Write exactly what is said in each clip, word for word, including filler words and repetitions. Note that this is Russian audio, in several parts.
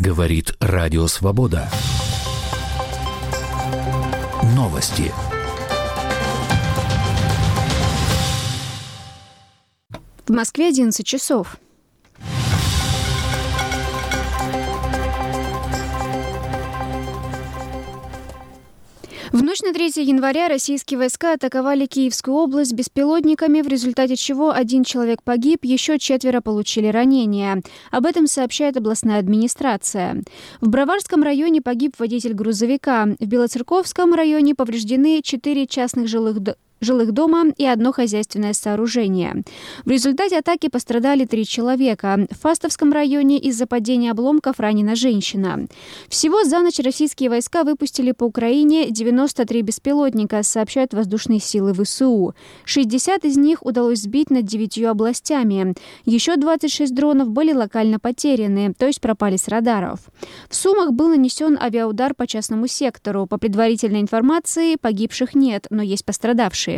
Говорит Радио Свобода. Новости. В Москве одиннадцать часов. В ночь на третье января российские войска атаковали Киевскую область беспилотниками, в результате чего один человек погиб, еще четверо получили ранения. Об этом сообщает областная администрация. В Броварском районе погиб водитель грузовика. В Белоцерковском районе повреждены четыре частных жилых дома. жилых дома и одно хозяйственное сооружение. В результате атаки пострадали три человека. В Фастовском районе из-за падения обломков ранена женщина. Всего за ночь российские войска выпустили по Украине девяносто три беспилотника, сообщают воздушные силы ВСУ. шестьдесят из них удалось сбить над девятью областями. Еще двадцать шесть дронов были локально потеряны, то есть пропали с радаров. В Сумах был нанесен авиаудар по частному сектору. По предварительной информации, погибших нет, но есть пострадавшие.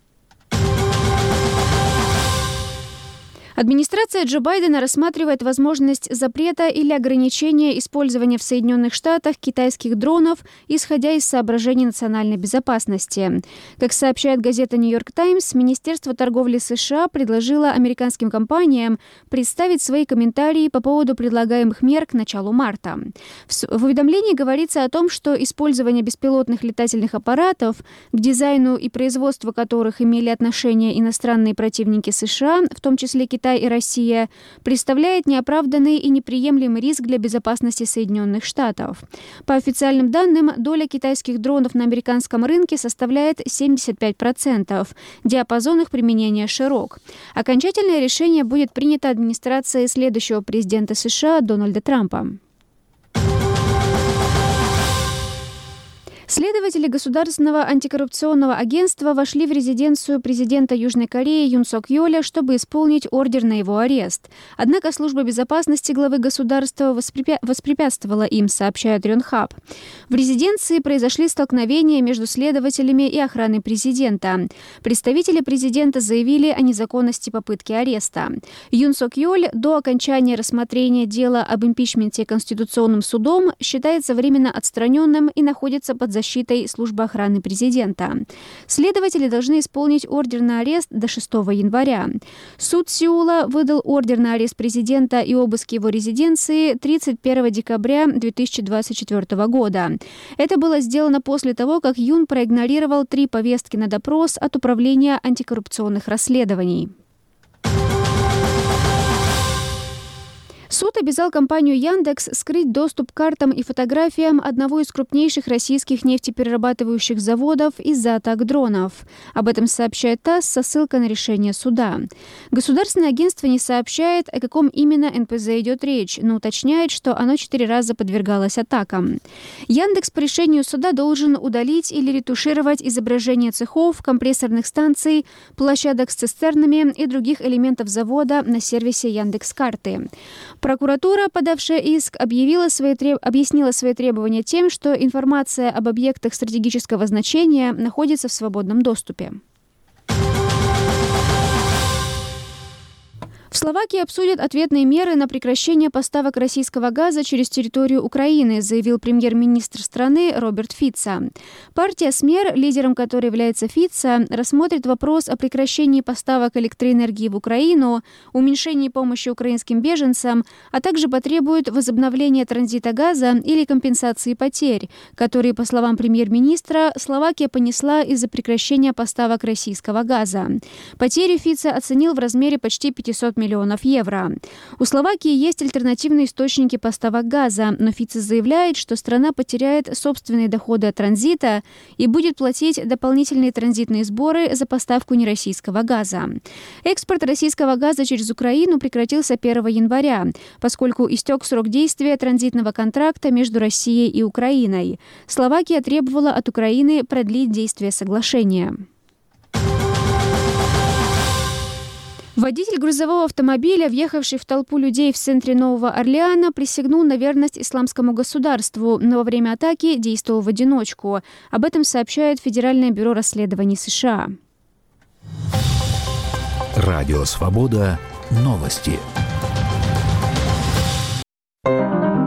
Администрация Джо Байдена рассматривает возможность запрета или ограничения использования в Соединенных Штатах китайских дронов, исходя из соображений национальной безопасности. Как сообщает газета «Нью-Йорк Таймс», Министерство торговли США предложило американским компаниям представить свои комментарии по поводу предлагаемых мер к началу марта. В уведомлении говорится о том, что использование беспилотных летательных аппаратов, к дизайну и производству которых имели отношение иностранные противники США, в том числе Китай и Россия, представляет неоправданный и неприемлемый риск для безопасности Соединенных Штатов. По официальным данным, доля китайских дронов на американском рынке составляет семьдесят пять процентов. Диапазон их применения широк. Окончательное решение будет принято администрацией следующего президента США Дональда Трампа. Следователи Государственного антикоррупционного агентства вошли в резиденцию президента Южной Кореи Юн Сок Йоля, чтобы исполнить ордер на его арест. Однако служба безопасности главы государства воспрепя... воспрепятствовала им, сообщает Рёнхаб. В резиденции произошли столкновения между следователями и охраной президента. Представители президента заявили о незаконности попытки ареста. Юн Сок Йоль до окончания рассмотрения дела об импичменте Конституционным судом считается временно отстраненным и находится под защитой защитой службы охраны президента. Следователи должны исполнить ордер на арест до шестого января. Суд Сеула выдал ордер на арест президента и обыск его резиденции тридцать первого декабря две тысячи двадцать четвёртого года. Это было сделано после того, как Юн проигнорировал три повестки на допрос от Управления антикоррупционных расследований. Суд обязал компанию Яндекс скрыть доступ к картам и фотографиям одного из крупнейших российских нефтеперерабатывающих заводов из-за атак дронов. Об этом сообщает ТАСС со ссылкой на решение суда. Государственное агентство не сообщает, о каком именно эн пэ зэ идет речь, но уточняет, что оно четыре раза подвергалось атакам. Яндекс по решению суда должен удалить или ретушировать изображения цехов, компрессорных станций, площадок с цистернами и других элементов завода на сервисе Яндекс.Карты. Прокуратура, подавшая иск, объявила свои треб... объяснила свои требования тем, что информация об объектах стратегического значения находится в свободном доступе. В Словакии обсудят ответные меры на прекращение поставок российского газа через территорию Украины, заявил премьер-министр страны Роберт Фица. Партия СМЕР, лидером которой является Фица, рассмотрит вопрос о прекращении поставок электроэнергии в Украину, уменьшении помощи украинским беженцам, а также потребует возобновления транзита газа или компенсации потерь, которые, по словам премьер-министра, Словакия понесла из-за прекращения поставок российского газа. Потери Фица оценил в размере почти пятьсот миллионов евро. У Словакии есть альтернативные источники поставок газа, но Фица заявляет, что страна потеряет собственные доходы от транзита и будет платить дополнительные транзитные сборы за поставку нероссийского газа. Экспорт российского газа через Украину прекратился первого января, поскольку истек срок действия транзитного контракта между Россией и Украиной. Словакия требовала от Украины продлить действие соглашения. Водитель грузового автомобиля, въехавший в толпу людей в центре Нового Орлеана, присягнул на верность исламскому государству, но во время атаки действовал в одиночку. Об этом сообщает Федеральное бюро расследований США. Радио Свобода. Новости.